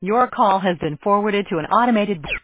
Your call has been forwarded to an automated